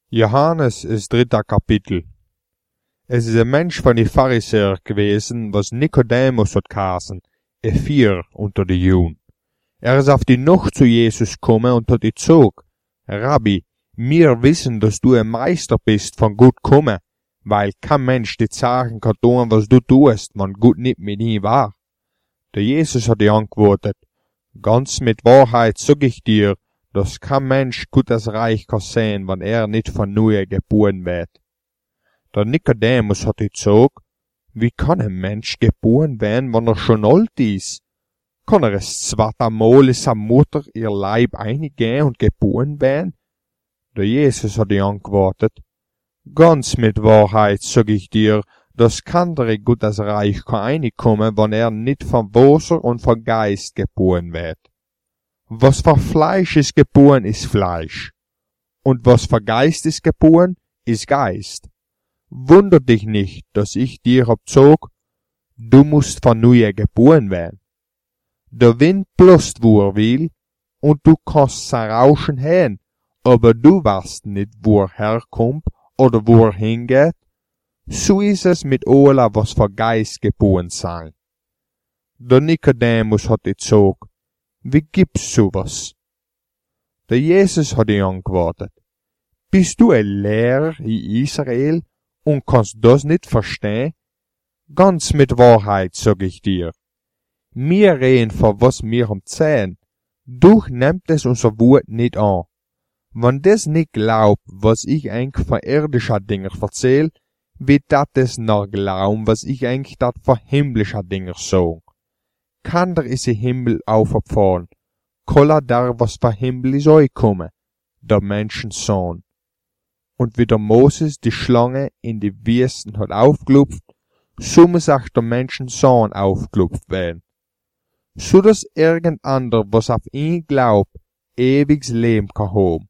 Johannes ist 3. Kapitel. Es ist ein Mensch von die Pharisäer gewesen, was Nikodemus hat geheißen, Vier unter die Juden. Ist auf die Nacht zu Jesus gekommen und hat gesagt, Rabbi, wir wissen, dass du ein Meister bist von gut kommen, weil kein Mensch dir sagen kann tun, was du tust, wenn gut nicht mit ihm war. Der Jesus hat geantwortet, ganz mit Wahrheit sag ich dir, dass kein Mensch gut das Reich kann sehen, wenn nicht von neuem geboren wird. Der Nikodemus hat gesagt, wie kann ein Mensch geboren werden, wenn schon alt ist? Kann es zweite Mal in seine Mutter ihr Leib eingehen und geboren werden? Der Jesus hat geantwortet, ganz mit Wahrheit sag ich dir, dass keiner gut das Reich kann einkommen, wenn nicht von Wasser und von Geist geboren wird. Was für Fleisch ist geboren, ist Fleisch. Und was für Geist ist geboren, ist Geist. Wunder dich nicht, dass ich dir hab gesagt, du musst von neuem geboren werden. Der Wind blust, wo will, und du kannst sein Rauschen hören, aber du weißt nicht, wo herkommt oder wo hingeht. So ist es mit allem, was für Geist geboren sein. Der Nikodemus hat gesagt, wie gibt's sowas? Der Jesus hat geantwortet, bist du ein Lehrer in Israel und kannst das nicht verstehen? Ganz mit Wahrheit sag ich dir. Wir reden von was wir sehen. Du nimmst es unser Wort nicht an. Wenn das nicht glaubt, was ich eigentlich von irdischer Dinger erzähl, wird das noch glauben, was ich eigentlich dat von himmlischer Dinger sag. Keiner ist im Himmel aufgefahren, kolla dar was von Himmel ist kommen, der Menschensohn. Und wie der Moses die Schlange in die Wüsten hat aufgelupft, so muss auch der Menschensohn aufgelupft werden. So dass irgendeiner, was auf ihn glaubt, ewiges Leben kann haben.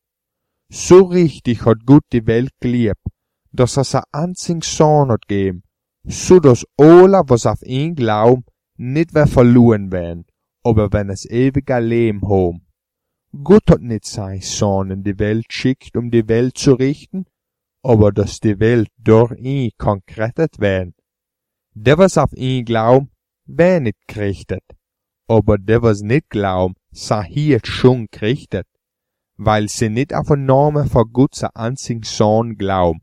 So richtig hat Gott die Welt geliebt, dass sein einzigen Sohn hat gegeben, so dass alle, was auf ihn glauben, nicht wer verloren werden, aber wenn es ewige Leben haben. Gott hat nicht seinen Sohn in die Welt geschickt, um die Welt zu richten, aber dass die Welt durch ihn kann gerettet werden. Der, was auf ihn glauben, wär nicht gerichtet, aber der, was nicht glauben, sei hier schon gerichtet, weil sie nicht auf den Namen von Gott sein einzigen Sohn glauben.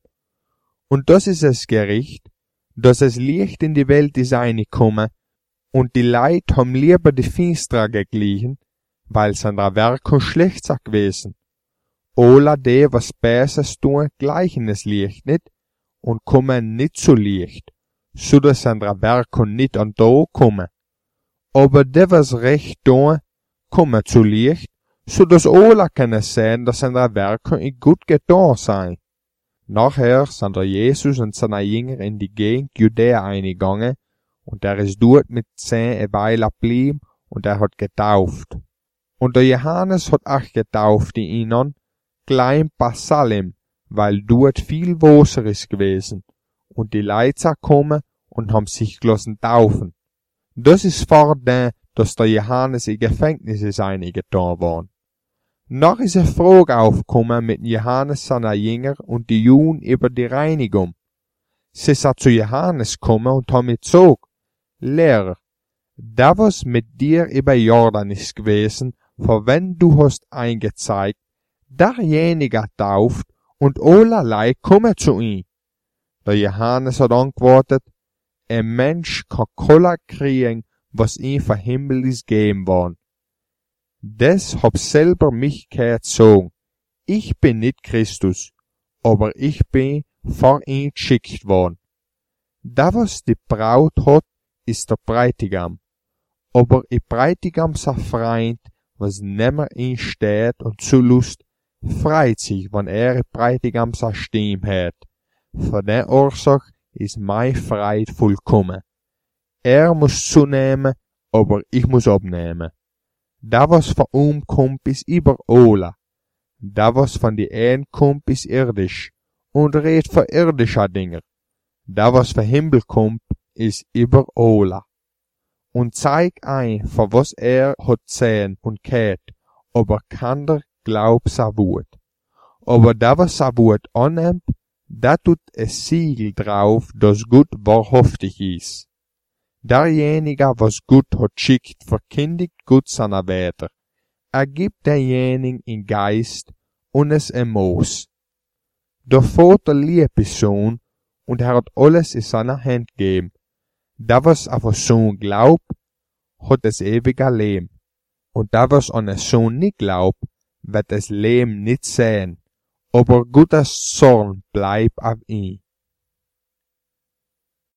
Und das ist das Gericht, dass es Licht in die Welt ist reingekommen, und die Leute haben lieber die Finstere geglichen, weil seine Werke schlecht sind gewesen. Alle die, was Besseres tun, gleichen es Licht nicht und kommen nicht zu Licht, so dass seine Werke nicht an da kommen. Aber die, was Recht tun, kommen zu Licht, so dass alle können sehen, dass seine Werke gut getan sein. Nachher sind der Jesus und seine Jünger in die Gegend Judäa eingegangen, und ist dort mit 10 eine Weile geblieben, und hat getauft. Und der Johannes hat auch getauft in ihnen, klein bei Salem, weil dort viel Wasser ist gewesen, und die Leute sind gekommen und haben sich gelassen taufen. Das ist vor dem, dass der Johannes in Gefängnis ist eingetan worden. Noch ist eine Frage aufgekommen mit Johannes seiner Jünger und die Juden über die Reinigung. Sie sind zu Johannes gekommen und haben gesagt, Lehrer, da was mit dir über Jordan ist gewesen, vor wenn du hast eingezeigt, derjenige tauft und allerlei kommen zu ihm. Der Johannes hat antwortet, ein Mensch kann kolla kriegen, was ihm vom Himmel ist gegeben worden. Das hab selber mich gehört sagen, ich bin nicht Christus, aber ich bin vor ihn geschickt worden. Da was die Braut hat, ist der Bräutigam, aber ihr Bräutigam sein Freund, was nimmer ihn steht und zu Lust, freut sich, wenn ihr Bräutigam sein Stimme hört. Von der Ursache ist mein Freude vollkommen. Muss zunehmen, aber ich muss abnehmen. Da was von kommt, ist über alle. Da was von die Erde kommt, ist irdisch und redet von irdischer Dinge. Da was von Himmel kommt, ist über alle. Und zeig ein, von was hat sehen und gehört, aber keiner glaubt sein Wort. aber da was er Wort annimmt, da tut es Siegel drauf, dass Gott wahrhaftig ist. Derjenige, was Gott hat schickt, verkündigt Gott seiner Väter. Gibt derjenigen in Geist und es im Moos. Der Vater liebt es Sohn und hat alles in seiner Hand gegeben. Da was auf den Sohn glaubt, hat das ewige Leben. Und da was an den Sohn nicht glaubt, wird das Leben nicht sehen. Aber Gottes Zorn bleibt auf ihn.